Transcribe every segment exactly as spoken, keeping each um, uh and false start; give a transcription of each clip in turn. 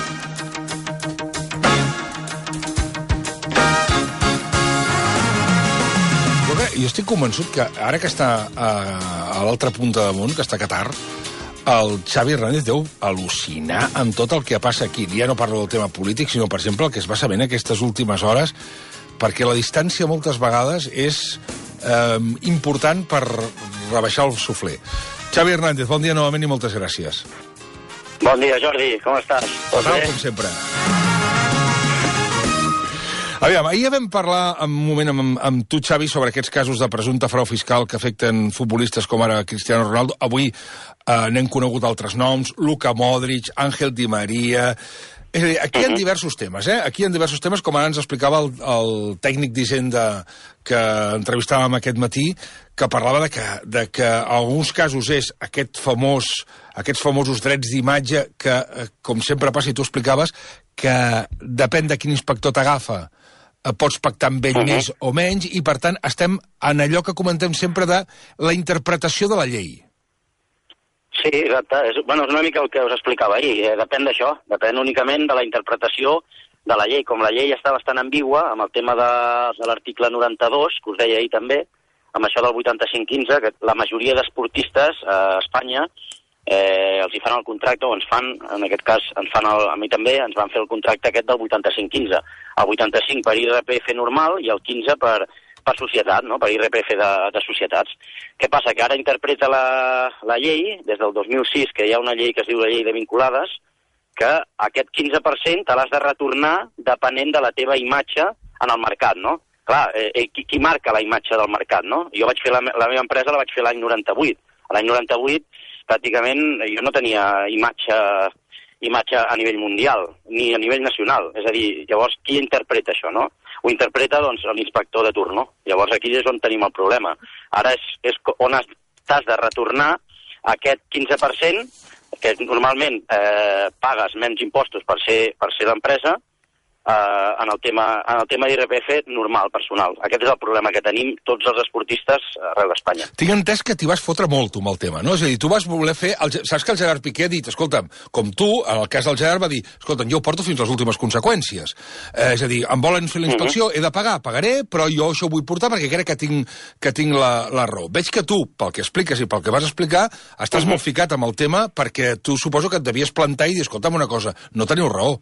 Jo estic convençut que ara que està a, a l'altra punta del món, que està a Qatar, el Xavi Hernández deu al·lucinar amb tot el que passa aquí. Ja no parlo del tema polític, sinó, per exemple, el que es va sabent aquestes últimes hores, perquè la distància moltes vegades és eh, important per rebaixar el suflé. Xavi Hernández, bon dia novament i moltes gràcies. Bon dia, Jordi, com estàs? Tot bé? Com sempre. Aviam, ahir ja vam parlar un moment amb, amb tu, Xavi, sobre aquests casos de presumpte frau fiscal que afecten futbolistes com ara Cristiano Ronaldo. Avui eh, n'hem conegut altres noms, Luka Modric, Ángel Di María... És a dir, aquí hi ha diversos temes, eh? Aquí hi ha diversos temes, com ara ens explicava el, el tècnic d'Hisenda que entrevistàvem aquest matí, que parlava de que, de que en alguns casos és aquest famós, aquests famosos drets d'imatge que, com sempre passa, i tu explicaves, que depèn de quin inspector t'agafa, pots pactar amb ell uh -huh. més o menys, i per tant estem en allò que comentem sempre de la interpretació de la llei. Sí, exacte. És, bueno, és una mica el que us explicava ahir. Eh, depèn d'això, depèn únicament de la interpretació de la llei. Com la llei està bastant ambigua amb el tema de, de l'article noranta-dos, que us deia ahir també, amb això del vuitanta-cinc quinze, que la majoria d'esportistes a Espanya eh, els hi fan el contracte, o ens fan, en aquest cas, ens fan el, a mi també, ens van fer el contracte aquest del vuitanta-cinc quinze. El vuitanta-cinc per I R P F normal i el quinze per, per societat, no? Per I R P F de, de societats. Què passa? Que ara interpreta la, la llei, des del dos mil sis, que hi ha una llei que es diu la llei de vinculades, que aquest quinze per cent te l'has de retornar depenent de la teva imatge en el mercat, no? Clar, eh, qui, qui marca la imatge del mercat, no? Jo vaig fer la, la meva empresa la vaig fer l'any noranta-vuit. L'any noranta-vuit, pràcticament, jo no tenia imatge, imatge a nivell mundial, ni a nivell nacional. És a dir, llavors, qui interpreta això, no? Ho interpreta, doncs, l'inspector de turno. Llavors, aquí és on tenim el problema. Ara és, és on t'has de retornar aquest quinze per cent, que normalment eh, pagues menys impostos per ser, per ser l'empresa, Uh, en el tema, en el tema d'I R P F normal, personal. Aquest és el problema que tenim tots els esportistes arreu d'Espanya. Tinc entès que t'hi vas fotre molt, tu, amb el tema, no? És a dir, tu vas voler fer... El, saps que el Gerard Piqué ha dit, escolta'm, com tu, en el cas del Gerard va dir, escolta'm, jo ho porto fins a les últimes conseqüències. Eh, és a dir, em volen fer la inspecció, uh -huh. he de pagar, pagaré, però jo això ho vull portar perquè crec que tinc, que tinc la, la raó. Veig que tu, pel que expliques i pel que vas explicar, estàs uh -huh. molt ficat amb el tema perquè tu suposo que et devies plantar i dir, escolta'm una cosa, no teniu raó.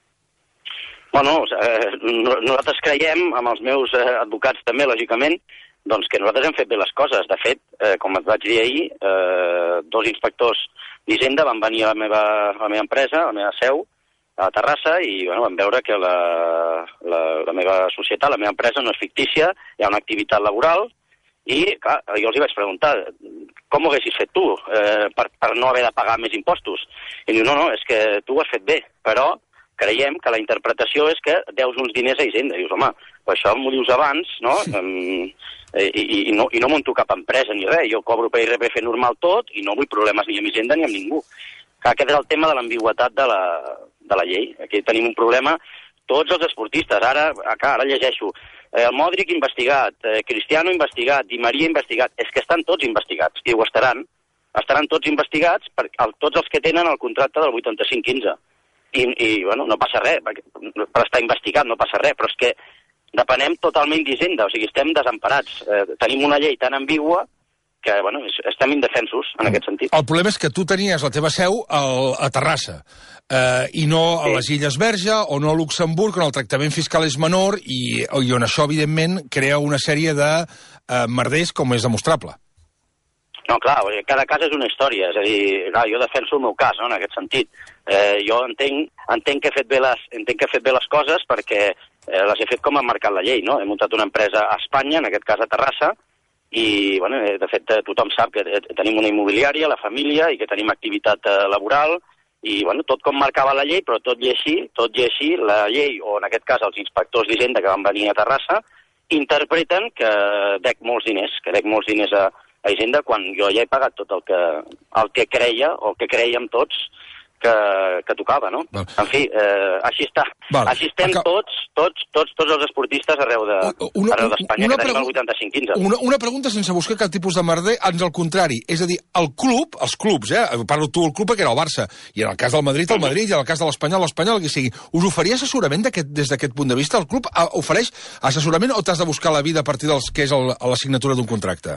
Bueno, eh, nosaltres creiem, amb els meus eh, advocats també, lògicament, doncs que nosaltres hem fet bé les coses. De fet, eh, com et vaig dir ahir, eh, dos inspectors d'Hisenda van venir a la meva, a la meva empresa, a la meva seu, a Terrassa, i bueno, vam veure que la, la, la meva societat, la meva empresa, no és fictícia, hi ha una activitat laboral, i clar, jo els hi vaig preguntar, com ho haguessis fet tu eh, per, per no haver de pagar més impostos? I diu, no, no, és que tu ho has fet bé, però creiem que la interpretació és que deus uns diners a Hisenda. I dius, home, però això m'ho dius abans, no? Sí. Um, i, i no, i no munto cap empresa ni res. Jo cobro per I R P F normal tot i no vull problemes ni amb Hisenda ni amb ningú. Aquest és el tema de l'ambigüitat de, la, de la llei. Aquí tenim un problema. Tots els esportistes, ara, ara llegeixo, eh, el Modric investigat, eh, Cristiano investigat, Di Maria investigat, és que estan tots investigats, i ho estaran. Estaran tots investigats per el, tots els que tenen el contracte del vuitanta-cinc quinze. I, i bueno, no passa res, perquè per estar investigat no passa res, però és que depenem totalment d'Hisenda, o sigui, estem desemparats. Eh, tenim una llei tan ambigua que, bueno, estem indefensos en aquest sentit. El problema és que tu tenies la teva seu al, a Terrassa, eh, i no a sí. les Illes Verge, o no a Luxemburg, on el tractament fiscal és menor, i, i on això, evidentment, crea una sèrie de eh, merders com és demostrable. No, clar, cada cas és una història, és a dir, clar, jo defenso el meu cas, no?, en aquest sentit. Eh, jo entenc, entenc, que he fet bé les, entenc que he fet bé les coses perquè eh, les he fet com ha marcat la llei, no? He muntat una empresa a Espanya, en aquest cas a Terrassa, i, bueno, de fet, tothom sap que tenim una immobiliària, la família, i que tenim activitat eh, laboral, i, bueno, tot com marcava la llei, però tot i així, tot i així, la llei, o en aquest cas els inspectors d'Hisenda que van venir a Terrassa, interpreten que dec molts diners, que dec molts diners a a Hisenda, quan jo ja he pagat tot el que, el que creia, o el que creiem tots, que, que tocava, no? Val. En fi, eh, així està. Val. Així estem Acab... tots, tots, tots, tots els esportistes arreu de, una, arreu d'Espanya, que tenim pregu... el vuitanta-cinc quinze. Una, una pregunta sense buscar cap tipus de merder, ans al contrari. És a dir, el club, els clubs, eh? Parlo tu, el club que era el Barça, i en el cas del Madrid, el Madrid, i en el cas de l'Espanyol, l'Espanyol, el que sigui. Us oferia assessorament des d'aquest punt de vista? El club ofereix assessorament o t'has de buscar la vida a partir dels que és el, la signatura d'un contracte?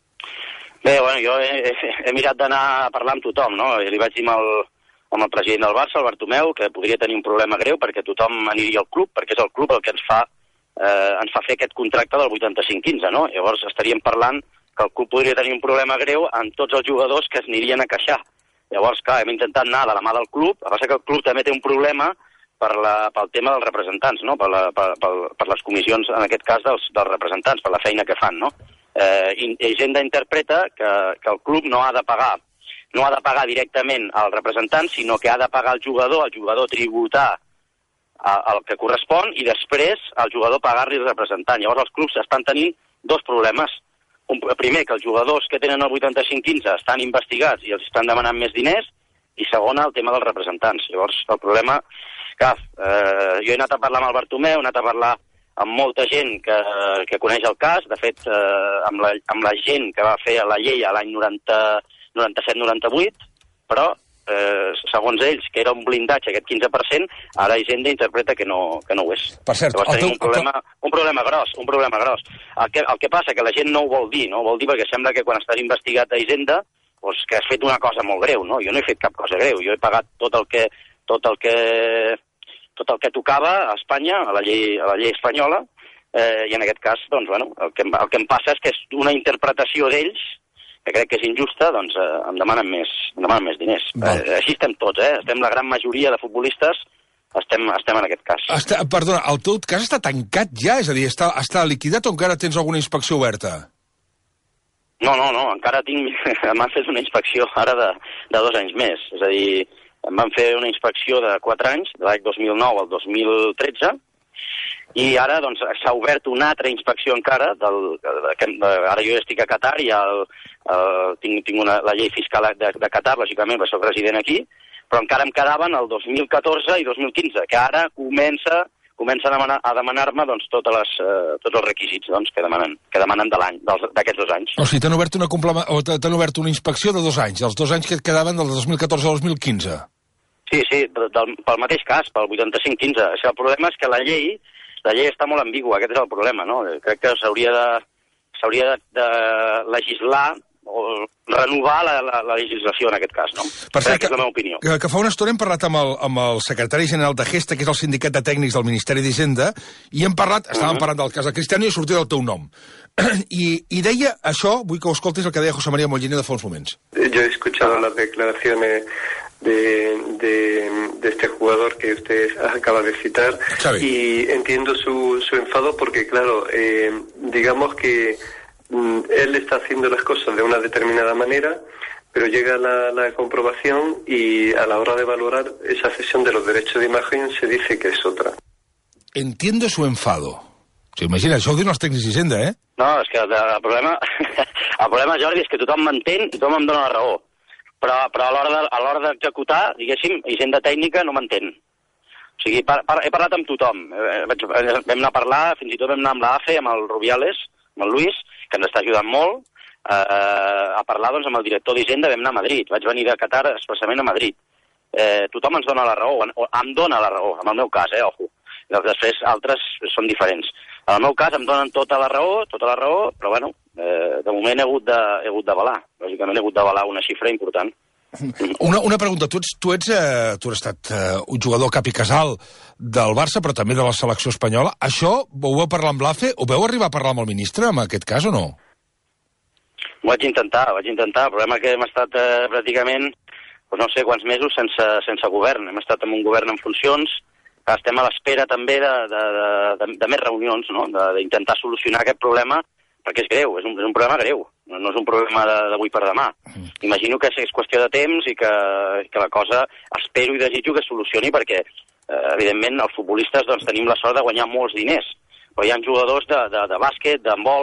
Bé, bueno, jo he, he, he mirat d'anar a parlar amb tothom, no? I li vaig dir amb el, amb el president del Barça, el Bartomeu, que podria tenir un problema greu perquè tothom aniria al club, perquè és el club el que ens fa, eh, ens fa fer aquest contracte del vuitanta-cinc quinze, no? Llavors estaríem parlant que el club podria tenir un problema greu amb tots els jugadors que es anirien a queixar. Llavors, clar, hem intentat anar de la mà del club, el que passa que el club també té un problema per la, pel tema dels representants, no? Per, la, per, per, per les comissions, en aquest cas, dels, dels representants, per la feina que fan, no? Eh, Hisenda interpreta que, que el club no ha de pagar no ha de pagar directament al representant, sinó que ha de pagar al jugador, el jugador tributar el que correspon i després el jugador pagar-li el representant. Llavors els clubs estan tenint dos problemes. Un, primer, que els jugadors que tenen el vuitanta-cinc quinze estan investigats i els estan demanant més diners, i segona, el tema dels representants. Llavors el problema, clar, eh, jo he anat a parlar amb el Bartomeu, he anat a parlar amb molta gent que, que coneix el cas, de fet, eh, amb, la, amb la gent que va fer la llei a l'any noranta-set noranta-vuit, però, eh, segons ells, que era un blindatge, aquest quinze per cent, ara Hisenda interpreta que no, que no ho és. Per cert, Llavors tenim teu... un, problema, un problema gros, un problema gros. El que, el que passa que la gent no ho vol dir, no ho vol dir perquè sembla que quan estàs investigat a Hisenda, doncs que has fet una cosa molt greu, no? Jo no he fet cap cosa greu, jo he pagat tot el que, tot el que, tot el que tocava a Espanya, a la llei, a la llei espanyola, eh, i en aquest cas, doncs, bueno, el que, el que em passa és que és una interpretació d'ells que crec que és injusta, doncs eh, em demanen més, em demanen més diners. Eh, així estem tots, eh? Estem la gran majoria de futbolistes, estem, estem en aquest cas. Està, perdona, el teu cas està tancat ja? És a dir, està, està liquidat o encara tens alguna inspecció oberta? No, no, no, encara tinc... M'han fet una inspecció ara de, de dos anys més. És a dir, em van fer una inspecció de quatre anys, de l'any dos mil nou al dos mil tretze, i ara doncs s'ha obert una altra inspecció encara, del, que, ara jo estic a Qatar i el, el, tinc, tinc una, la llei fiscal de, de Qatar, lògicament, perquè soc resident aquí, però encara em quedaven el dos mil catorze i dos mil quinze, que ara comença, comença a demanar, a demanar-me doncs, totes les, eh, tots els requisits doncs, que demanen, que demanen de l'any, d'aquests dos anys. O sigui, t'han obert, una complema, o t'han obert una inspecció de dos anys, els dos anys que et quedaven del dos mil catorze al dos mil quinze. Sí, sí, del, pel mateix cas, pel vuitanta-cinc quinze. O sigui, el problema és que la llei La llei està molt ambigua, aquest és el problema, no? Crec que s'hauria de, s'hauria de, de legislar o renovar la, la, la legislació en aquest cas, no? Per cert, que, és la meva opinió. Que, que fa una estona hem parlat amb el, amb el secretari general de Gesta, que és el sindicat de tècnics del Ministeri d'Hisenda, i hem parlat, estàvem uh -huh. parlant del cas de Cristiano i sortia del teu nom. I, I deia això, vull que ho escoltis, el que deia José María Molliner de fa uns moments. Yo he escuchado las declaraciones De, de, de este jugador que usted acaba de citar, Xavi. Y entiendo su, su enfado porque, claro, eh, digamos que mm, él está haciendo las cosas de una determinada manera, pero llega la, la comprobación y a la hora de valorar esa cesión de los derechos de imagen se dice que es otra. Entiendo su enfado. O sigui, imagina, això ho diuen els tècnics d'Hisenda, eh? No, és que el, el, problema, el problema, Jordi, és que tothom m'entén i tothom em dona la raó. Però, però a l'hora d'executar, diguéssim, Hisenda Tècnica no m'entén. O sigui, par, par, he parlat amb tothom. Eh, vaig, vam anar a parlar, fins i tot vam anar amb l'A F E, amb el Rubiales, amb el Luis, que ens està ajudant molt, eh, a parlar doncs, amb el director d'Hisenda, vam anar a Madrid. Vaig venir de Qatar expressament a Madrid. Eh, tothom ens dona la raó, o em dona la raó, en el meu cas, eh, ojo. Després, altres són diferents. En el meu cas em donen tota la raó, tota la raó, però bueno, eh, de moment he hagut de, he hagut d'avalar. Lògicament he hagut d'avalar una xifra important. Una, una pregunta, tu ets, tu ets, eh, tu has estat eh, un jugador cap i casal del Barça, però també de la selecció espanyola. Això ho vau parlar amb l'A F E? Ho vau arribar a parlar amb el ministre, en aquest cas, o no? Ho vaig intentar, ho vaig intentar. El problema és que hem estat eh, pràcticament, doncs no sé quants mesos sense, sense govern. Hem estat en un govern en funcions. Estem a l'espera també de, de, de, de, de més reunions, no? D'intentar solucionar aquest problema, perquè és greu, és un, és un problema greu, no, no és un problema d'avui per demà. Mm. Imagino que és qüestió de temps i que, que la cosa, espero i desitjo que es solucioni, perquè, eh, evidentment, els futbolistes doncs, tenim la sort de guanyar molts diners, però hi ha jugadors de, de, de bàsquet, d'handbol,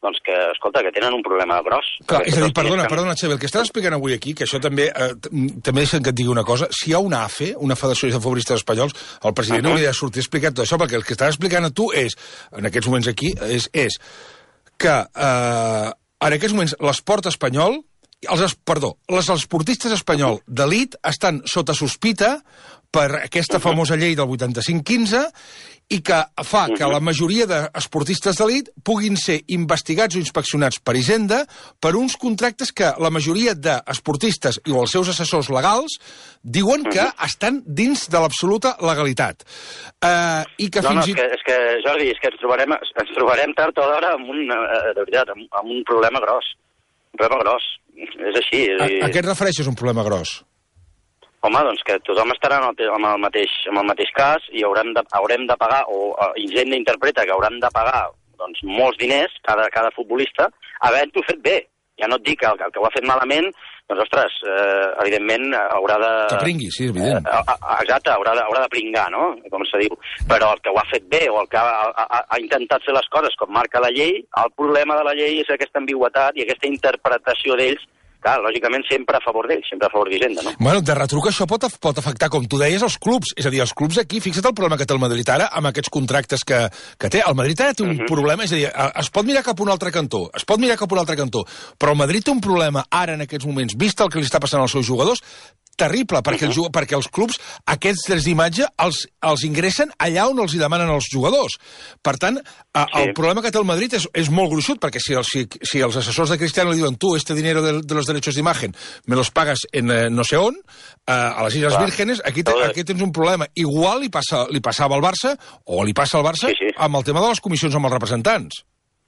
doncs que, escolta, que tenen un problema gros. Clar, és a dir, perdona, perdona, Xavi, el que estàs explicant avui aquí, que això també, eh, també deixen que et digui una cosa, si hi ha una A F E, una Federació de Futbolistes Espanyols, el president uh -huh. hauria de sortir a explicar tot això, perquè el que estàs explicant a tu és, en aquests moments aquí, és, és que eh, en aquests moments l'esport espanyol, els, perdó, els esportistes espanyol d'elit estan sota sospita per aquesta famosa llei del vuitanta-cinc quinze i que fa que la majoria d'esportistes d'elit puguin ser investigats o inspeccionats per Hisenda per uns contractes que la majoria d'esportistes i els seus assessors legals diuen que estan dins de l'absoluta legalitat. Uh, i que no, fins no, és que, és que, Jordi, és que ens trobarem, ens trobarem tard o d'hora amb, un, de veritat, amb, amb un problema gros. Un problema gros. És així. És a, dir... a què et refereixes, un problema gros? Home, doncs que tothom estarà en el, en el, mateix, en el mateix cas i haurem de, haurem de pagar, o uh, Hisenda interpreta que hauran de pagar doncs, molts diners, cada, cada futbolista, havent-ho fet bé. Ja no et dic que el, el que ho ha fet malament, doncs, ostres, eh, evidentment haurà de... Que pringui, sí, és evident. Eh, exacte, haurà de, haurà de pringar, no?, com se diu. Però el que ho ha fet bé, o el que ha, ha, ha intentat fer les coses com marca la llei, el problema de la llei és aquesta ambigüitat i aquesta interpretació d'ells, clar, lògicament sempre a favor d'ells, sempre a favor d'Hisenda, no? Bueno, de retruc això pot, pot afectar, com tu deies, els clubs. És a dir, els clubs aquí, fixa't el problema que té el Madrid ara amb aquests contractes que, que té. El Madrid ara té un uh -huh. problema, és a dir, es pot mirar cap a un altre cantó, es pot mirar cap a un altre cantó, però el Madrid té un problema ara en aquests moments, vist el que li està passant als seus jugadors, terrible, perquè, uh -huh. el, perquè els clubs aquests drets d'imatge els, els ingressen allà on els hi demanen els jugadors. Per tant, a, sí. el problema que té el Madrid és, és molt gruixut, perquè si, el, si, si els assessors de Cristiano li diuen tu, este dinero de, de los derechos d'imagen me los pagas en eh, no sé on, eh, a les Illes Clar. Vírgenes, aquí, te, aquí tens un problema. Igual li, passa, li passava al Barça, o li passa al Barça, sí, sí. amb el tema de les comissions amb els representants.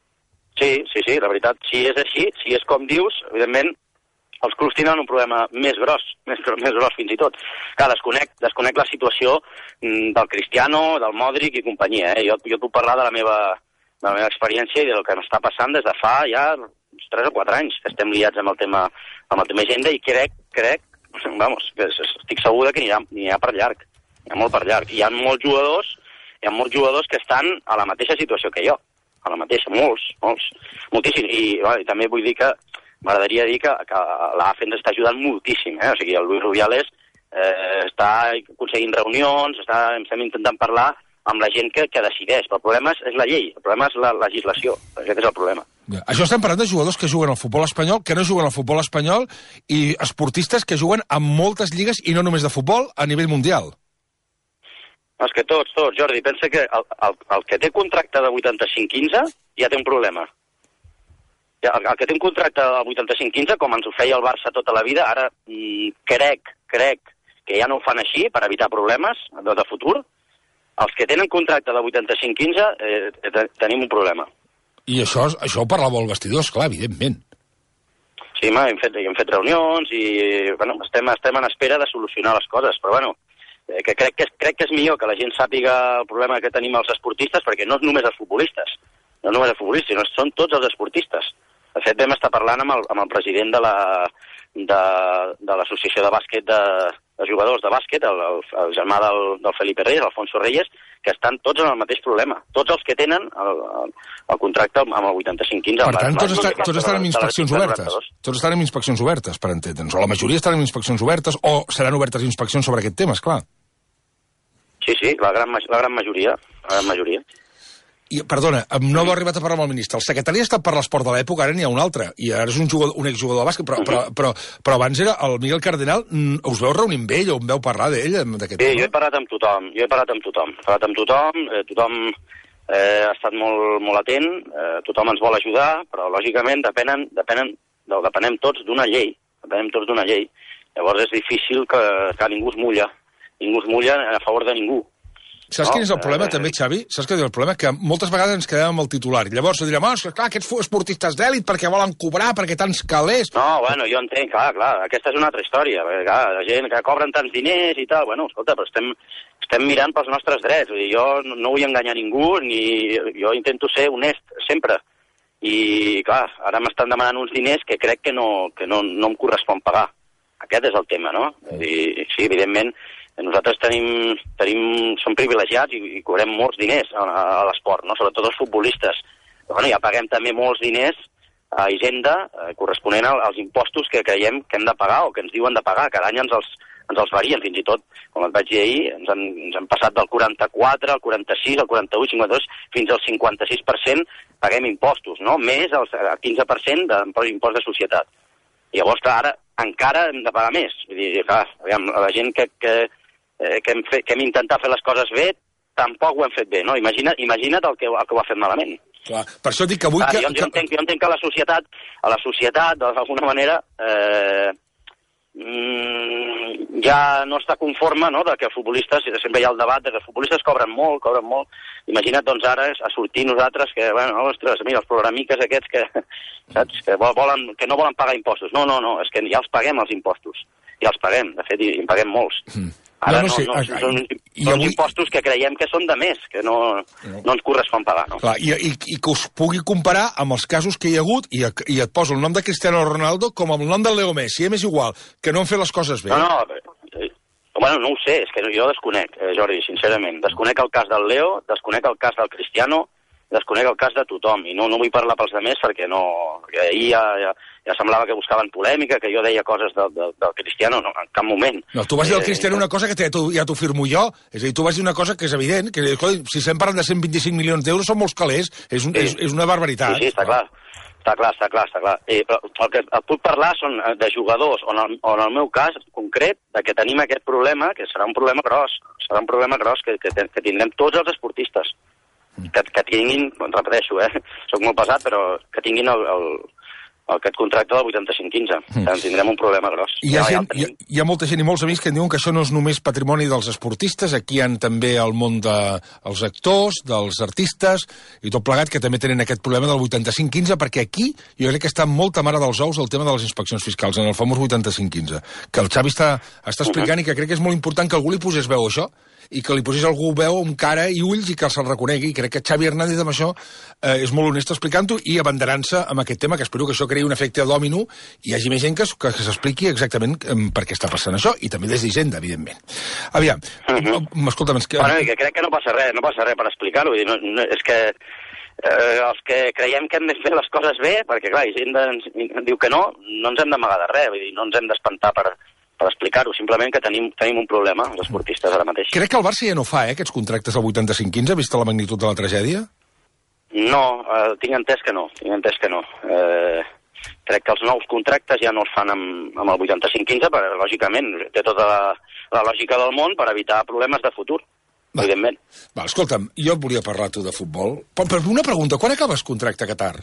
Sí, sí, sí, la veritat, si és així, si és com dius, evidentment, els clubs tindran un problema més gros, més, més gros fins i tot. Clar, desconec, desconec la situació mm, del Cristiano, del Modric i companyia. Eh? Jo, jo puc parlar de la meva, de la meva experiència i del que m'està passant des de fa ja uns tres o quatre anys que estem liats amb el tema, amb el tema Hisenda i crec, crec, vamos, que estic segur que n'hi ha, n'hi ha per llarg, n'hi ha molt per llarg. I hi ha molts jugadors, hi ha molts jugadors que estan a la mateixa situació que jo, a la mateixa, molts, molts, moltíssims. I, bueno, i també vull dir que m'agradaria dir que, que l'A F E ens està ajudant moltíssim, eh? O sigui, el Luis Rubiales eh, està aconseguint reunions, està, estem intentant parlar amb la gent que, que decideix, però el problema és, és la llei, el problema és la legislació, aquest és el problema. Ja. Això estem parlant de jugadors que juguen al futbol espanyol, que no juguen al futbol espanyol, i esportistes que juguen a moltes lligues, i no només de futbol, a nivell mundial. No, és que tots, tots, Jordi, pensa que el, el, el que té contracte de vuitanta-cinc quinze ja té un problema. El, el que té un contracte del vuitanta-cinc quinze, com ens ho feia el Barça tota la vida, ara mm, crec, crec que ja no ho fan així per evitar problemes de, de futur. Els que tenen contracte de vuitanta-cinc quinze eh, tenim un problema. I això, això ho parlàveu al vestidor, esclar, evidentment. Sí, ma, hem, fet, hem fet reunions i bueno, estem, estem en espera de solucionar les coses, però bueno, eh, que crec, que, crec que és millor que la gent sàpiga el problema que tenim els esportistes, perquè no és només els futbolistes, no només els futbolistes, sinó són tots els esportistes. De fet, vam estar parlant amb el, amb el president de la de, de l'associació de bàsquet de, de jugadors de bàsquet, el, el, el germà del, del Felipe Reyes, Alfonso Reyes, que estan tots en el mateix problema. Tots els que tenen el, el, el contracte amb el vuitanta-cinc quinze. Per tant, tots, està, tots estan amb inspeccions obertes. Tots estan amb inspeccions obertes, per entendre'ns. O la majoria estan amb inspeccions obertes, o seran obertes inspeccions sobre aquest tema, esclar. Sí, sí, la gran, la gran majoria. La gran majoria. I, perdona, no heu arribat a parlar amb el ministre. El secretari ha estat per l'esport de l'època, ara n'hi ha un altre, i ara és un, jugador, un exjugador de bàsquet, però, però, però, però abans era el Miguel Cardenal. Us veu reunir amb ell o em veu parlar d'ell, d'aquest sí, tema? Jo he parlat amb tothom, jo he parlat amb tothom. He parlat amb tothom, eh, tothom eh, ha estat molt, molt atent, eh, tothom ens vol ajudar, però lògicament depenen, depenen, depenem tots d'una llei, depenem tots d'una llei. Llavors és difícil que, que ningú es mulla, ningú es mulla a favor de ningú. Saps no? Quin és el problema, eh, també, Xavi? Saps què és el problema? Que moltes vegades ens quedem amb el titular. I llavors direm, oh, clar, aquests esportistes d'èlit perquè volen cobrar, perquè tants calés... No, bueno, jo entenc, clar, clar, aquesta és una altra història. Perquè, clar, la gent que cobren tants diners i tal, bueno, escolta, però estem, estem mirant pels nostres drets. Vull dir, jo no vull enganyar ningú, ni jo intento ser honest sempre. I, clar, ara m'estan demanant uns diners que crec que no, que no, no em correspon pagar. Aquest és el tema, no? I, sí, evidentment, nosaltres tenim, tenim, som privilegiats i, i cobrem molts diners a, a l'esport, no? Sobretot els futbolistes. bueno, ja paguem també molts diners a Hisenda eh, corresponent als impostos que creiem que hem de pagar o que ens diuen de pagar. Cada any ens els, ens els varien, fins i tot, com et vaig dir ahir, ens han, ens han passat del quaranta-quatre al quaranta-sis, al quaranta-vuit, cinquanta-dos, fins al cinquanta-sis per cent paguem impostos, no? Més el quinze per cent d'impost de societat. I llavors, clar, ara encara hem de pagar més. Vull dir, clar, aviam, la gent que, que, que, hem fet, que hem intentat fer les coses bé, tampoc ho hem fet bé, no? Imagina't, imagina't el, que, el que ho ha fet malament. Clar, per això dic que avui... Clar, que, jo, jo, entenc, jo entenc que la societat, a la societat, d'alguna manera, eh, mm, ja no està conforme, no?, de que els futbolistes, sempre hi ha el debat de que els futbolistes cobren molt, cobren molt. Imagina't, doncs, ara a sortir nosaltres que, bueno, ostres, mira, els programiques aquests que, saps, que, volen, que no volen pagar impostos. No, no, no, és que ja els paguem, els impostos. Ja els paguem, de fet, i en paguem molts. Mm. Ara no, no, no, no són, són avui... impostos que creiem que són de més, que no, no. no ens correspon pagar, no? Clar, i, i, i que us pugui comparar amb els casos que hi ha hagut, i, i et poso el nom de Cristiano Ronaldo com el nom del Leo Messi, eh? És igual, que no han fet les coses bé. No, no, eh, bueno, no ho sé, és que jo desconec, eh, Jordi, sincerament. Desconec el cas del Leo, desconec el cas del Cristiano, desconec el cas de tothom, i no, no vull parlar pels demés perquè no... Perquè ahir ja, ja, ja semblava que buscaven polèmica, que jo deia coses del, del, del Cristiano, no, en cap moment. No, tu vas dir del Cristiano eh, una cosa que te, tu, ja t'ho firmo jo, és a dir, tu vas dir una cosa que és evident, que si estem parlant de cent vint-i-cinc milions d'euros són molts calés, és, un, sí. és, és una barbaritat. Sí, sí, està clar, està clar, està clar, està clar. Eh, però el que et puc parlar són de jugadors, o en, el, o en el meu cas concret, de que tenim aquest problema, que serà un problema gros, serà un problema gros que, que, que tindrem tots els esportistes. Que, que tinguin, repeteixo, eh, soc molt pesat, però que tinguin el, el, el, aquest contracte del vuitanta-cinc quinze. Mm. Tindrem un problema gros. Hi ha, ja, gent, ja hi, ha, hi ha molta gent i molts amics que diuen que això no és només patrimoni dels esportistes, aquí hi ha també el món dels actors, dels artistes, i tot plegat, que també tenen aquest problema del vuitanta-cinc quinze, perquè aquí jo crec que està molta mare dels ous el tema de les inspeccions fiscals, en el famós vuitanta-cinc quinze, que el Xavi està, està explicant uh -huh. i que crec que és molt important que algú li posés veu a això, i que li posés algú veu amb cara i ulls i que se'l reconegui. I crec que Xavi Hernández amb això eh, és molt honest explicant-ho i abanderant-se amb aquest tema, que espero que això creï un efecte dòmino i hi hagi més gent que, que, que s'expliqui exactament eh, per què està passant això, i també des d'Hisenda, evidentment. Aviam, uh -huh. escolta'm... És que... Bueno, que crec que no passa res, no passa res per explicar-ho. No, no, és que eh, els que creiem que hem de fer les coses bé, perquè clar, Hisenda ens, ens diu que no, no ens hem d'amagar de res, vull dir, no ens hem d'espantar per... per explicar-ho, simplement que tenim, tenim un problema, els esportistes ara mateix. Crec que el Barça ja no fa, eh, aquests contractes al vuitanta-cinc quinze, vista la magnitud de la tragèdia? No, eh, tinc entès que no, tinc entès que no. Eh, crec que els nous contractes ja no els fan amb, amb el vuitanta-cinc quinze, perquè, lògicament, té tota la, la lògica del món per evitar problemes de futur, va. Evidentment. Va, escolta'm, jo volia parlar tu de futbol. Per, per una pregunta, quan acabes contracte a Qatar?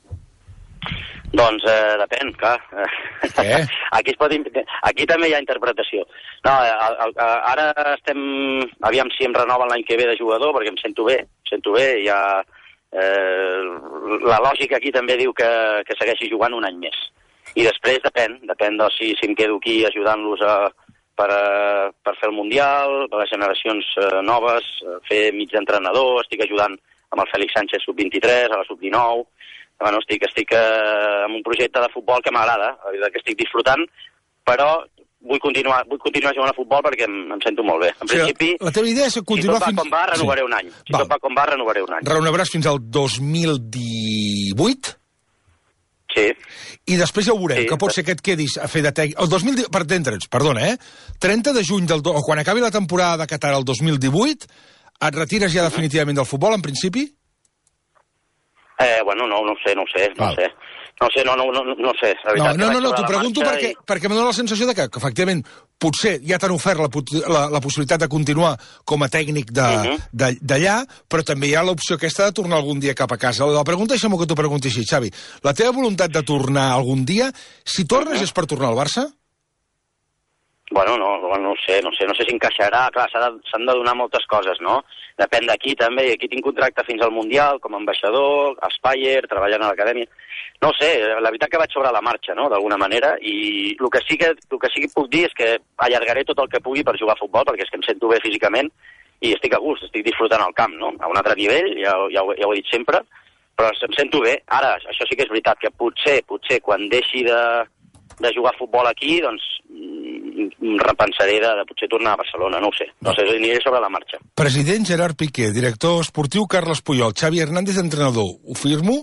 Doncs eh, depèn, clar. Eh? Aquí, es pot, aquí també hi ha interpretació. No, el, el, ara estem... Aviam si em renoven l'any que ve de jugador, perquè em sento bé, em sento bé, hi ha... Eh, la lògica aquí també diu que, que segueixi jugant un any més. I després depèn, depèn de si, si em quedo aquí ajudant-los a, per, a, per fer el Mundial, per les generacions eh, noves, fer mig d'entrenador, estic ajudant amb el Félix Sánchez sub vint-i-tres, a la sub dinou... Bueno, estic, estic eh, en un projecte de futbol que m'agrada, que estic disfrutant, però vull continuar, vull continuar jugant a futbol perquè em, em sento molt bé. En o sigui, principi, la teva idea és continuar si tot va fins... com va, renovaré sí. un any. Si Val. tot va com va, renovaré un any. Renovaràs fins al dos mil divuit? Sí. I després ja ho veurem, sí. que pot ser que et quedis a fer de tècnic... El dos mil divuit, per entendre'ns, perdona, eh? trenta de juny del... o quan acabi la temporada de Qatar el dos mil divuit, et retires ja definitivament del futbol, en principi? Eh, bueno, no, no ho sé, no ho sé, no Val. sé. No sé, no, no, no, no sé. La veritat, no, no, no, no t'ho pregunto perquè, i... perquè m'ha donat la sensació de que, que efectivament, potser ja t'han ofert la, la, la possibilitat de continuar com a tècnic d'allà, uh -huh. però també hi ha l'opció aquesta de tornar algun dia cap a casa. La pregunta, deixa'm que t'ho pregunti així, Xavi. La teva voluntat de tornar algun dia, si tornes uh -huh. és per tornar al Barça? Bueno, no, no, no sé, no sé, no sé si encaixarà. Clar, s'han de, de donar moltes coses, no? Depèn d'aquí també. Aquí tinc contracte fins al Mundial, com a ambaixador, a Spire, treballant a l'acadèmia. No sé, la veritat que vaig sobre la marxa, no?, d'alguna manera, i el que sí que, el que sí que puc dir és que allargaré tot el que pugui per jugar a futbol, perquè és que em sento bé físicament i estic a gust, estic disfrutant el camp, no?, a un altre nivell, ja, ja, ja ho he dit sempre, però em sento bé. Ara, això sí que és veritat, que potser, potser quan deixi de de jugar a futbol aquí, doncs em repensaré de, de potser tornar a Barcelona, no ho sé. No sé, aniré sobre la marxa. President Gerard Piqué, director esportiu Carles Puyol, Xavi Hernández, entrenador. Ho firmo?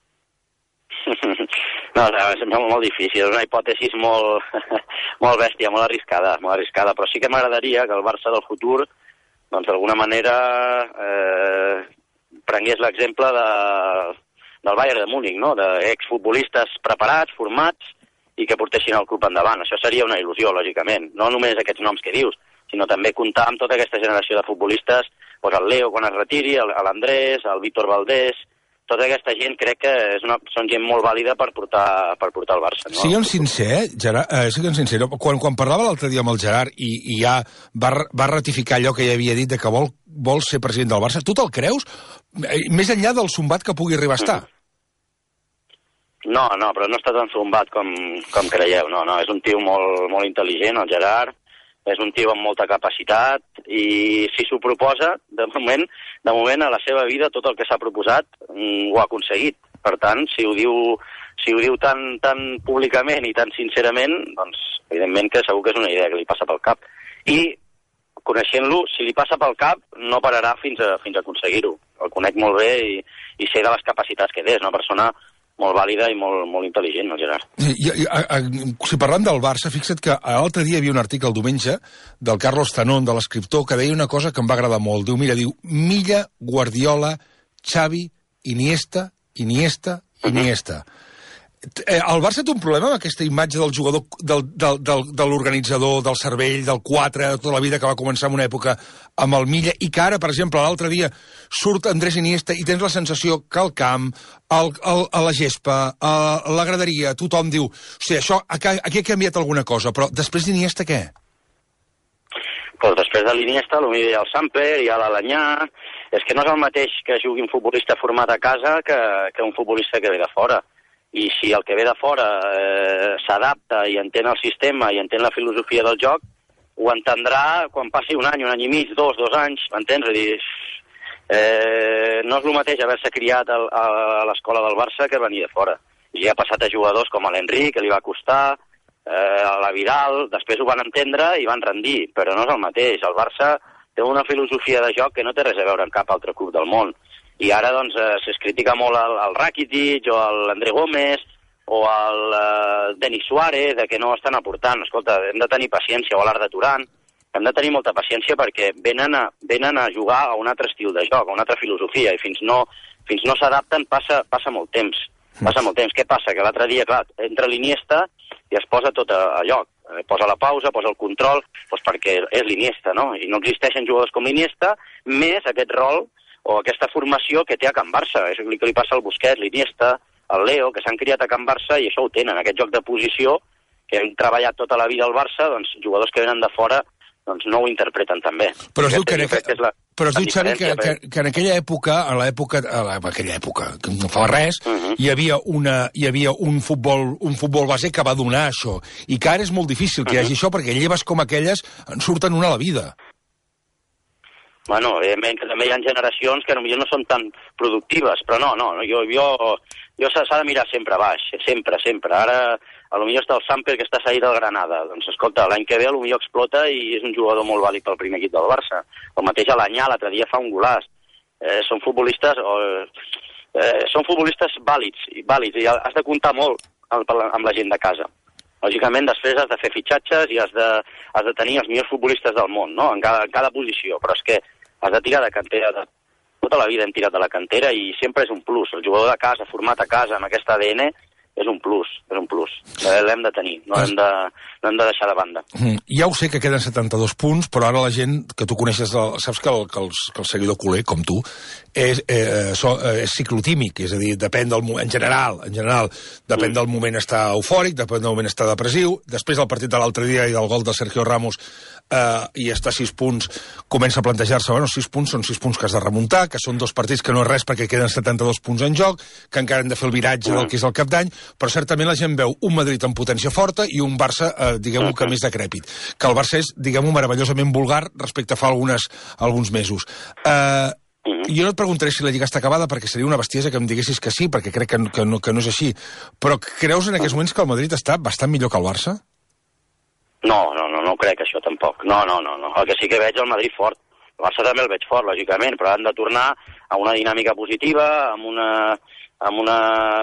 No, és molt, molt difícil, és una hipòtesi molt, molt bèstia, molt arriscada, molt arriscada, però sí que m'agradaria que el Barça del futur, doncs d'alguna manera, eh, prengués l'exemple de, del Bayern de Múnich, no? D'exfutbolistes preparats, formats, i que portessin el club endavant. Això seria una il·lusió, lògicament. No només aquests noms que dius, sinó també comptar amb tota aquesta generació de futbolistes, doncs el Leo quan es retiri, l'Andrés, el Víctor Valdés, tota aquesta gent crec que és una, són gent molt vàlida per portar, per portar el Barça. No? Sigue'm sincer, Gerard, eh, sigue'm sincer, quan, quan parlava l'altre dia amb el Gerard i, i ja va, va ratificar allò que ja havia dit de que vol, vol ser president del Barça, tu te'l creus? Més enllà del sombat que pugui arribar a estar. No, no, però no està tan sombat com, com creieu. No, no, és un tio molt, molt intel·ligent, el Gerard, és un tio amb molta capacitat i si s'ho proposa, de moment, de moment a la seva vida tot el que s'ha proposat mm, ho ha aconseguit. Per tant, si ho diu, si ho diu tan, tan públicament i tan sincerament, doncs evidentment que segur que és una idea que li passa pel cap. I coneixent-lo, si li passa pel cap, no pararà fins a, fins a aconseguir-ho. El conec molt bé i, i sé de les capacitats que té. És una persona molt vàlida i molt, molt intel·ligent, el Gerard. I, i, a, a, si parlem del Barça, fixa't que l'altre dia hi havia un article el diumenge del Carlos Tanón, de l'escriptor, que deia una cosa que em va agradar molt. Diu, mira, diu, Milla, Guardiola, Xavi, Iniesta, Iniesta, Iniesta. Uh-huh. El Barça té un problema amb aquesta imatge del jugador, del, del, del, de l'organitzador, del cervell, del quatre, de tota la vida, que va començar en una època amb el Milla, i que ara, per exemple, l'altre dia surt Andrés Iniesta i tens la sensació que al camp, al, al, a la gespa, a la graderia, tothom diu, o sigui, això, aquí ha canviat alguna cosa, però després d'Iniesta què? Pues després de l'Iniesta, potser hi ha el Samper, hi ha l'Alanyà. És que no és el mateix que jugui un futbolista format a casa que, que un futbolista que ve de fora. I si el que ve de fora eh, s'adapta i entén el sistema i entén la filosofia del joc, ho entendrà quan passi un any, un any i mig, dos, dos anys, m'entens? És a dir, eh, no és el mateix haver-se criat a, a l'escola del Barça que venir de fora. I ha passat a jugadors com l'Enric, que li va costar, eh, a la Vidal, després ho van entendre i van rendir, però no és el mateix. El Barça té una filosofia de joc que no té res a veure amb cap altre club del món. I ara, doncs, eh, es critica molt el, el Rakitic o l'André Gómez o el eh, Denis Suárez, de que no estan aportant. Escolta, hem de tenir paciència, o l'Arda Turan, hem de tenir molta paciència perquè venen a, venen a jugar a un altre estil de joc, a una altra filosofia, i fins no fins no s'adapten passa, passa molt temps. Passa molt temps. Què passa? Que l'altre dia, clar, entra l'Iniesta i es posa tot a, a lloc. Eh, posa la pausa, posa el control, doncs perquè és l'Iniesta, no? I no existeixen jugadors com l'Iniesta, més aquest rol o aquesta formació que té a Can Barça. És el que li passa al Busquets, l'Iniesta, el Leo, que s'han criat a Can Barça i això ho tenen, aquest joc de posició que han treballat tota la vida al Barça, doncs jugadors que venen de fora doncs no ho interpreten tan bé. Però es diu, que, que, que, la, però es diu Xavi, que, que, que en aquella època, a l'època, en aquella època, que no fa res, uh-huh. hi havia, una, hi havia un, futbol, un futbol base que va donar això, i que ara és molt difícil que uh-huh. hi hagi això, perquè lleves com aquelles en surten una a la vida. Bueno, evidentment que també hi ha generacions que potser no són tan productives, però no, no, jo, jo, jo s'ha de mirar sempre baix, sempre, sempre. Ara, potser està el Samper que està seguit al Granada. Doncs, escolta, l'any que ve potser explota i és un jugador molt vàlid pel primer equip del Barça. El mateix Alanyà, l'altre dia fa un golaç. Eh, són futbolistes eh, són futbolistes vàlids, i vàlids, i has de comptar molt amb la gent de casa. Lògicament, després has de fer fitxatges i has de, has de tenir els millors futbolistes del món, no?, en cada, en cada posició, però és que has de tirar de cantera. De... Tota la vida hem tirat de la cantera i sempre és un plus. El jugador de casa, format a casa, amb aquest A D N, és un plus, és un plus. L'hem de tenir, no hem de, no hem de deixar de banda. Mm, ja ho sé que queden setanta-dos punts, però ara la gent que tu coneixes, saps que el, que el, que el seguidor culer, com tu, és, eh, so, eh, és ciclotímic, és a dir, depèn del moment, en general, en general, depèn mm. del moment estar eufòric, depèn del moment estar depressiu, després del partit de l'altre dia i del gol de Sergio Ramos, eh, i està a sis punts, comença a plantejar-se, bueno, sis punts són sis punts que has de remuntar, que són dos partits que no és res perquè queden setanta-dos punts en joc, que encara hem de fer el viratge mm. del que és el cap d'any, però certament la gent veu un Madrid amb potència forta i un Barça, eh, diguem-ho, que més decrèpit. Que el Barça és, diguem-ho, meravellosament vulgar respecte a fa algunes, alguns mesos. Eh, jo no et preguntaré si la Lliga està acabada, perquè seria una bestiesa que em diguessis que sí, perquè crec que, que, no, que no és així. Però creus en aquests moments que el Madrid està bastant millor que el Barça? No, no, no, no crec això tampoc. No, no, no, no. El que sí que veig és el Madrid fort. El Barça també el veig fort, lògicament, però han de tornar a una dinàmica positiva, amb una... amb una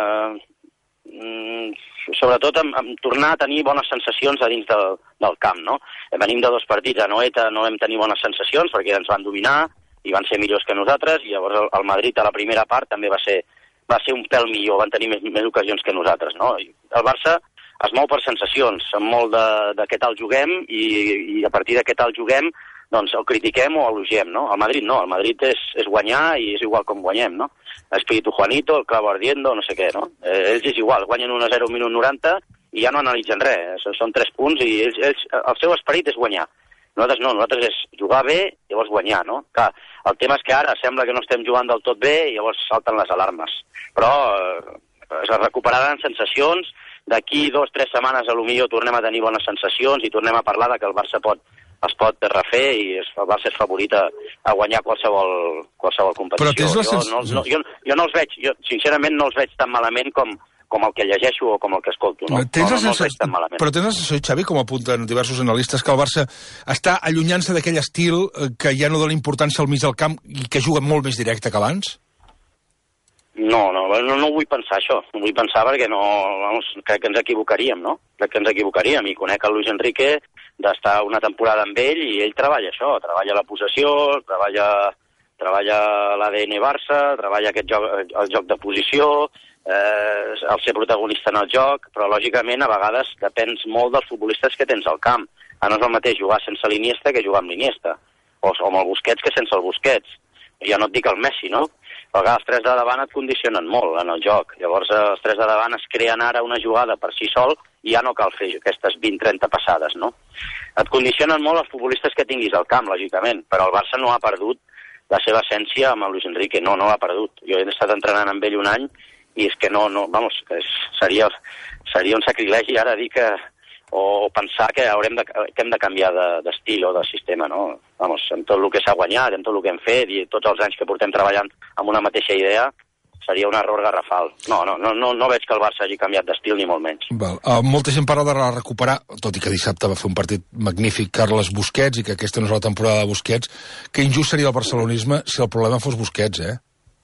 mm, sobretot amb, amb tornar a tenir bones sensacions a dins del, del camp, no? Venim de dos partits, a Noeta no vam tenir bones sensacions perquè ens van dominar i van ser millors que nosaltres, i llavors el, el Madrid a la primera part també va ser, va ser un pèl millor, van tenir més, més ocasions que nosaltres, no? I el Barça es mou per sensacions, amb molt de, de què tal juguem, i, i a partir de què tal juguem doncs el critiquem o elogiem, no? El Madrid no, el Madrid és, és guanyar i és igual com guanyem, no? Espíritu Juanito, el clavo ardiendo, no sé què, no? Eh, ells és igual, guanyen un a zero al minut noranta i ja no analitzen res, són tres punts i ells, ells, el seu esperit és guanyar. Nosaltres no, nosaltres és jugar bé i llavors guanyar, no? Clar, el tema és que ara sembla que no estem jugant del tot bé i llavors salten les alarmes. Però eh, es recuperaran sensacions, d'aquí dos o tres setmanes a lo millor tornem a tenir bones sensacions i tornem a parlar de que el Barça pot es pot refer i el Barça és favorit a, a guanyar qualsevol, qualsevol competició. Però tens la sens... jo, no, no, jo, jo no els veig, jo sincerament no els veig tan malament com, com el que llegeixo o com el que escolto. No, tens no, no, no els veig tan malament. Però tens la sensació, Xavi, com apunten diversos analistes, que el Barça està allunyant-se d'aquell estil que ja no dona importància al mig del camp i que juga molt més directe que abans? No, no, no, no vull pensar això. No vull pensar perquè no, vamos, crec que ens equivocaríem, no? Crec que ens equivocaríem i conec el Luis Enrique d'estar una temporada amb ell i ell treballa això, treballa la possessió, treballa, treballa l'A D N Barça, treballa aquest joc, el joc de posició, eh, el ser protagonista en el joc, però lògicament a vegades depens molt dels futbolistes que tens al camp. Ara no és el mateix jugar sense l'Iniesta que jugar amb l'Iniesta, o, o amb el Busquets que sense el Busquets. Ja no et dic el Messi, no? Però els tres de davant et condicionen molt en el joc. Llavors els tres de davant es creen ara una jugada per si sol i ja no cal fer aquestes vint trenta passades, no? Et condicionen molt els futbolistes que tinguis al camp, lògicament, però el Barça no ha perdut la seva essència amb el Luis Enrique, no, no l'ha perdut. Jo he estat entrenant amb ell un any i és que no, no, vamos, que és, seria, seria un sacrilegi ara dir que o pensar que haurem de, que hem de canviar d'estil de, o de sistema, no? Vamos, amb tot el que s'ha guanyat, amb tot el que hem fet i tots els anys que portem treballant amb una mateixa idea, seria un error garrafal. No, no, no, no, no veig que el Barça hagi canviat d'estil ni molt menys. Val. Uh, molta gent parla de recuperar, tot i que dissabte va fer un partit magnífic Carles Busquets i que aquesta no és la temporada de Busquets, que injust seria el barcelonisme si el problema fos Busquets, eh?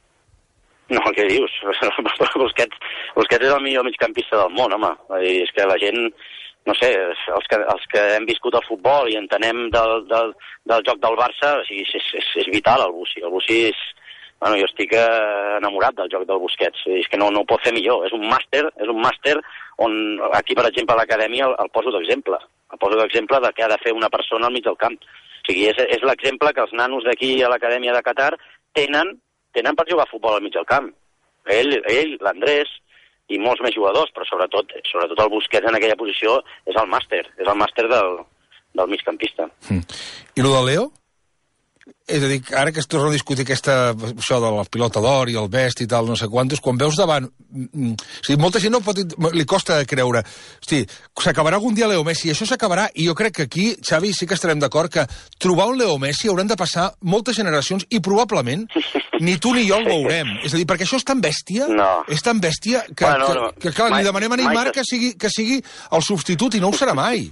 No, què dius? Busquets, Busquets és el millor migcampista del món, home. És que la gent... no sé, els que, els que hem viscut el futbol i entenem del, del, del joc del Barça, o sigui, és, és, és vital el Bussi. El Bussi és... Bueno, jo estic enamorat del joc del Busquets. És que no, no ho pot fer millor. És un màster, és un màster on aquí, per exemple, a l'acadèmia el, el poso d'exemple. El poso d'exemple de què ha de fer una persona al mig del camp. O sigui, és, és l'exemple que els nanos d'aquí a l'acadèmia de Qatar tenen, tenen per jugar a futbol al mig del camp. Ell, ell l'Andrés, i molts més jugadors, però sobretot sobretot el Busquets en aquella posició és el màster, és el màster del, del migcampista. Mm. I lo de Leo? És a dir, ara que es torna a discutir aquesta, això de la pilota d'or i el best i tal, no sé quantos, quan veus davant... Mm, o sigui, molta gent no pot, li costa de creure. Hosti, s'acabarà algun dia Leo Messi, i això s'acabarà, i jo crec que aquí, Xavi, sí que estarem d'acord que trobar un Leo Messi hauran de passar moltes generacions i probablement ni tu ni jo el veurem. És a dir, perquè això és tan bèstia, no. és tan bèstia que, bueno, no, que, que clar, mai, li demanem a Neymar que sigui, que sigui el substitut i no ho serà mai.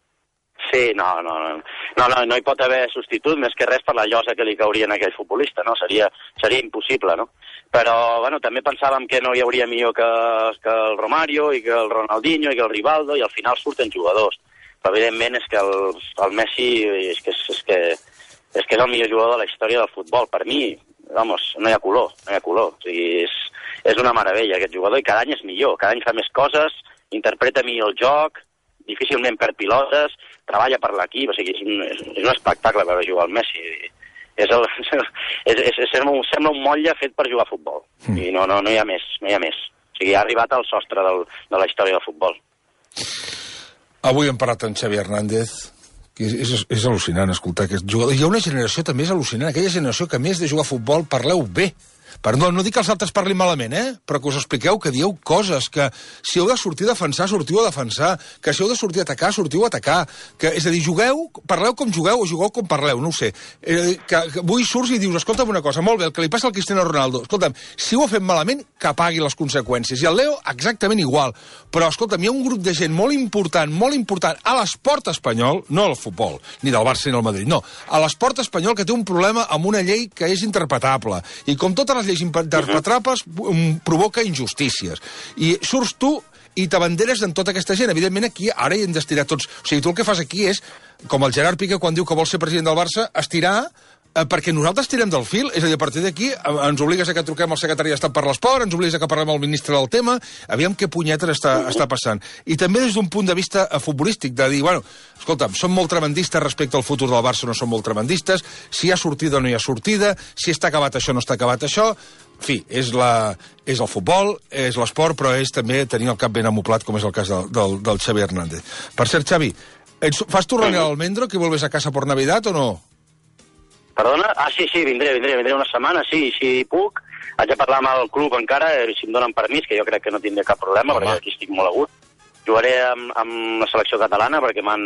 Sí, no, no, no, no, no, no hi pot haver substitut més que res per la llosa que li cauria a aquell futbolista, no? Seria, seria impossible, no? Però, bueno, també pensàvem que no hi hauria millor que, que el Romario i que el Ronaldinho i que el Rivaldo i al final surten jugadors. Però evidentment és que el, el Messi és que és, és que és que és el millor jugador de la història del futbol. Per mi, vamos, no hi ha color, no hi ha color. O sigui, és, és una meravella aquest jugador i cada any és millor, cada any fa més coses, interpreta millor el joc, difícilment perd pilotes, treballa per l'equip, o sigui, és un, és un espectacle veure jugar al Messi. És el, és, és, és, sembla, un, sembla un motlle fet per jugar a futbol. Mm. I no, no, no hi ha més, no hi ha més. O sigui, ha arribat al sostre del, de la història del futbol. Avui hem parlat amb Xavi Hernández, que és, és, és al·lucinant escoltar aquest jugador. Hi ha una generació també és al·lucinant, aquella generació que a més de jugar a futbol parleu bé. perdó, no dic que els altres parlin malament, eh? Però que us expliqueu, que dieu coses, que si heu de sortir a defensar, sortiu a defensar, que si heu de sortir a atacar, sortiu a atacar, que, és a dir, jugueu, parleu com jugueu o jugueu com parleu, no ho sé. Eh, que, que avui surts i dius, escolta'm una cosa, molt bé, el que li passa al Cristiano Ronaldo, escolta'm, si ho ha fet malament, que pagui les conseqüències. I el Leo, exactament igual. Però, escolta'm, hi ha un grup de gent molt important, molt important, a l'esport espanyol, no al futbol, ni del Barça ni del Madrid, no, a l'esport espanyol que té un problema amb una llei que és interpretable. I com totes les lleis interpretables, provoca injustícies. I surts tu i t'abanderes en tota aquesta gent. Evidentment, aquí ara hi hem d'estirar tots. O sigui, tu el que fas aquí és, com el Gerard Piqué quan diu que vol ser president del Barça, estirar eh, perquè nosaltres tirem del fil. És a dir, a partir d'aquí ens obligues a que truquem al secretari d'Estat per l'Esport, ens obligues a que parlem al ministre del tema, aviam què punyetes està, està passant. I també des d'un punt de vista futbolístic, de dir, bueno, escolta'm, som molt tremendistes respecte al futur del Barça, no som molt tremendistes, si hi ha sortida o no hi ha sortida, si està acabat això o no està acabat això. En fi, és, la, és el futbol, és l'esport, però és també tenir el cap ben amoplat, com és el cas del, del, del Xavi Hernández. Per cert, Xavi, ets, fas tornar al Almendro, que volves a casa per Navidad o no? Perdona? Ah, sí, sí, vindré, vindré, vindré una setmana, sí, si puc. Haig de parlar amb el club encara, si em donen permís, que jo crec que no tindré cap problema, Home. perquè aquí estic molt agut. Jugaré amb, amb la selecció catalana, perquè m'han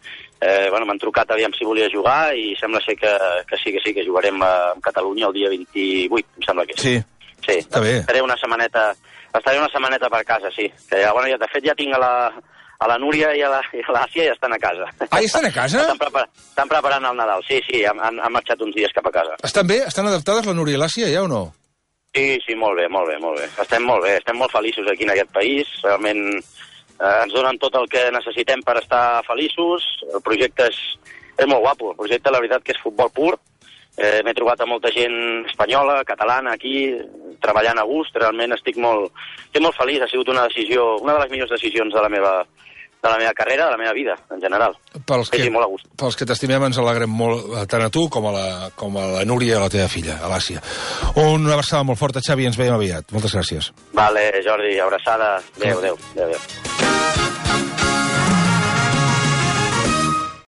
eh, bueno, m'han trucat aviam si volia jugar, i sembla ser que, que sí, que sí, que jugarem amb Catalunya el dia vint-i-vuit, em sembla que sí. Sí, està bé. Estaré una setmaneta, estaré una setmaneta per casa, sí. Que, bueno, ja, de fet, ja tinc a la... a la Núria i a l'Àsia ja estan a casa. Ah, ja estan a casa? Estan, prepar estan preparant el Nadal, sí, sí, han, han marxat uns dies cap a casa. Estan bé? Estan adaptades la Núria i l'Àsia, ja o no? Sí, sí, molt bé, molt bé, molt bé. Estem molt bé, estem molt feliços aquí en aquest país, realment eh, ens donen tot el que necessitem per estar feliços, el projecte és, és molt guapo, el projecte la veritat que és futbol pur, eh, m'he trobat a molta gent espanyola, catalana, aquí, treballant a gust, realment estic molt, estic molt feliç, ha sigut una decisió, una de les millors decisions de la meva, de la meva carrera, de la meva vida, en general. Pels que, sí, molt a gust. Pels que t'estimem ens alegrem molt, tant a tu com a la, com a la Núria i a la teva filla, a l'Àsia. Una abraçada molt forta, Xavi, ens veiem aviat. Moltes gràcies. Vale, Jordi, abraçada. Adéu, adéu, adéu, adéu.